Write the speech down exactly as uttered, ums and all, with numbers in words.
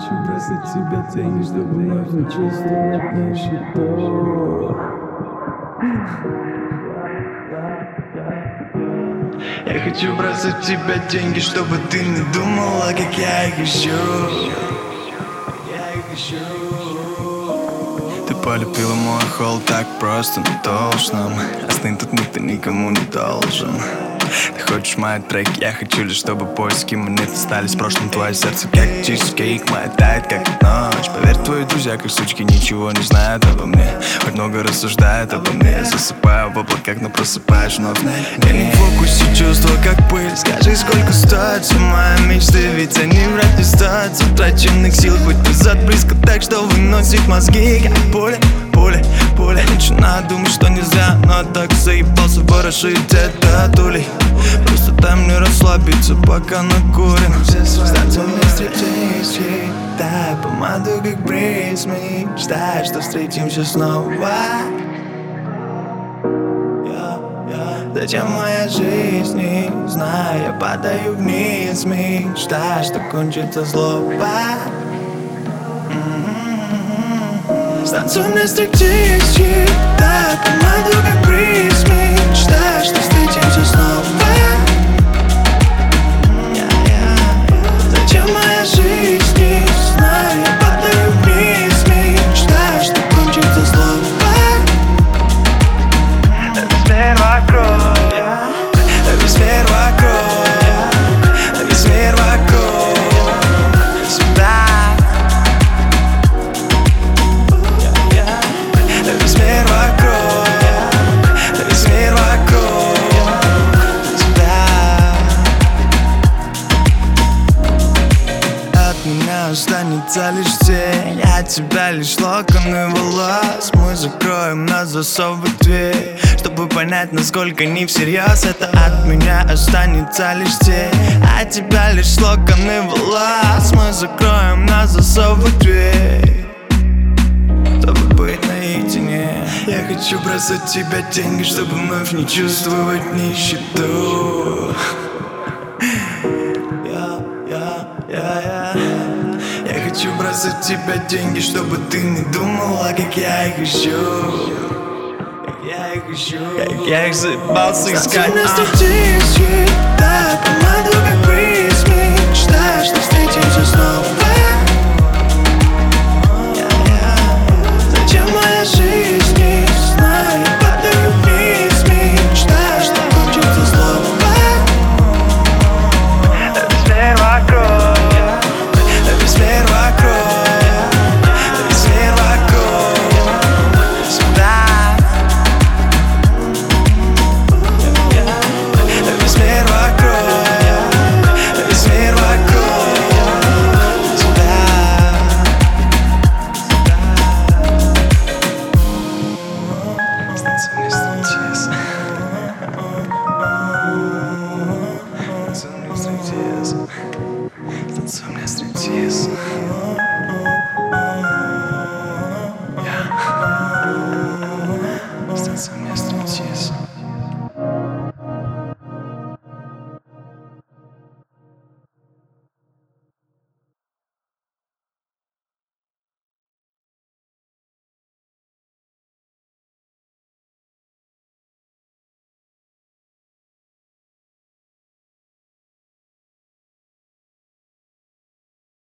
хочу бросать тебя деньги, чтобы вновь не чувствовать нищету. Я хочу бросать тебя деньги, чтобы ты не думала, как я их ищу. Я их ищу. Ты полюбила мой холл так просто, но должным. Остынь тут никто никому не должен. Ты хочешь мои треки, я хочу лишь, чтобы поиски монеты стали с прошлым. Твое сердце как чизкейк, моя тает как ночь. Поверь, твои друзья, как сучки, ничего не знают обо мне. Хоть много рассуждают обо мне. Я засыпаю в облаках, но просыпаешь вновь. Я не в фокусе, чувства как пыль. Скажи, сколько стоят все мои мечты, ведь они вряд ли стоят затраченных сил. Хоть назад близко так, что выносит мозги, как пуля. Пуля, пуля, начинаю думать, что нельзя, но так заебался ворошить это тулей. Просто дай мне расслабиться, пока накурим. Станцию мне встретись, дай помаду, как бриз. Мечтай, что встретимся снова. Зачем моя жизнь, не знаю, я падаю вниз. Мечтай, что кончится злоба. Станцуй мне стриптиз, дай помаду, как бриз. Мечтай, что встретимся снова. Зачем моя жизнь, не знаю, я падаю вниз. Мечтай, что кончится злоба. Весь мир вокруг, весь мир вокруг, весь мир вокруг сюда. Весь мир вокруг, весь мир вокруг тебя. От меня останется лишь тень, от тебя лишь локоны волос. Мы закроем на засов дверь, чтобы понять, насколько не всерьез это. От меня останется лишь тень, от тебя лишь локоны волос. Мы закроем на засов дверь, чтобы быть наедине. Я хочу бросать тебя деньги, чтобы вновь не чувствовать нищету. Я, я, я, я. Я хочу бросать тебя деньги, чтобы ты не думала, как я их ищу. Как я их ищу. Как я их заебался искать. Станцуй мне стриптиз, дай